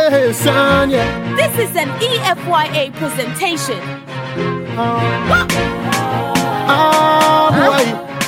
Hey, son, yeah. This is an EFYA presentation. Boy.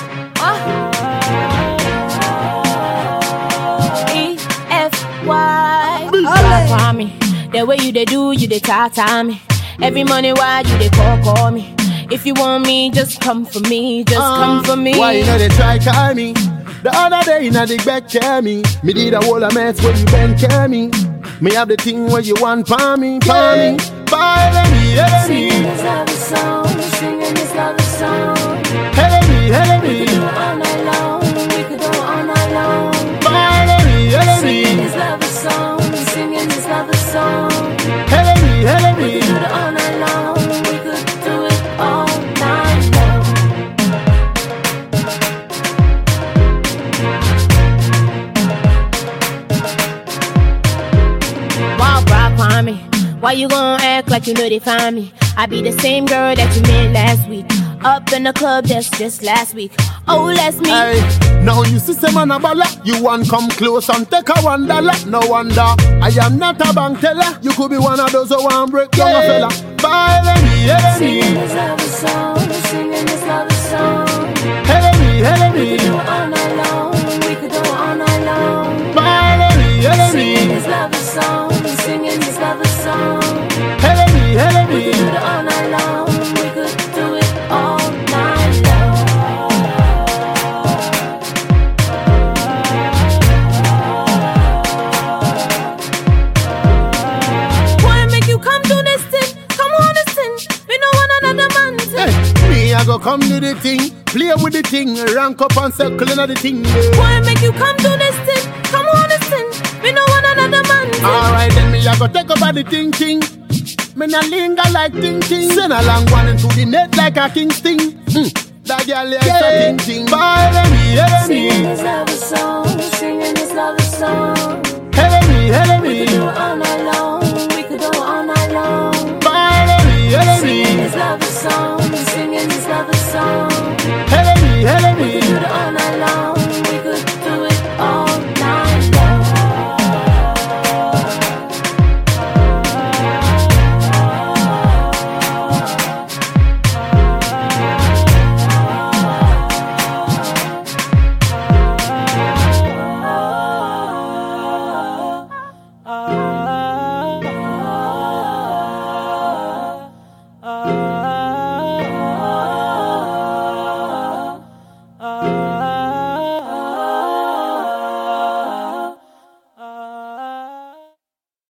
EFY. Call me. The way you they do, you they tata me. Every morning while you they call me. If you want me, just come for me, just come for me. Why you know they try call me? The other day you know they back care me. Me did a whole of mess where you been care me. Me have the thing where you want for me, for me. Bye, me, singing this love song, singing this love song. Hey, me, We could do it all night long, we could do it all night long. Bye, me, singing this love song, singing this love song. Hey, me, We could do it all night long, we could do it all night long. Wow, Brock Kwame, why you gon' act like you know they find me? I be the same girl that you met last week. Up in the club just last week. Oh, that's me. Hey, now you see some man a balla. You want come close and take a $1. No wonder I am not a bank teller. You could be one of those who want break down a fella. Bye, me, singing this love song, singing this love song. Hey, me, We could do it all night long, we could do it all night long. Bye, me, singing this love song, singing this love song. Hey, me, We could do it all night long, we could do it all night long. Why make you come do this thing? Come on this thing, we know one another man thing. Hey, me I go come do the thing, play with the thing, rank up and circle in the thing. Why make you come do this thing? Come on this thing, we know one another man thing. Alright then me I go take over the thing. Me na linger like ting. Send a long one into the net like a king sting. That girl is a ting. Bye, me, singing this love song.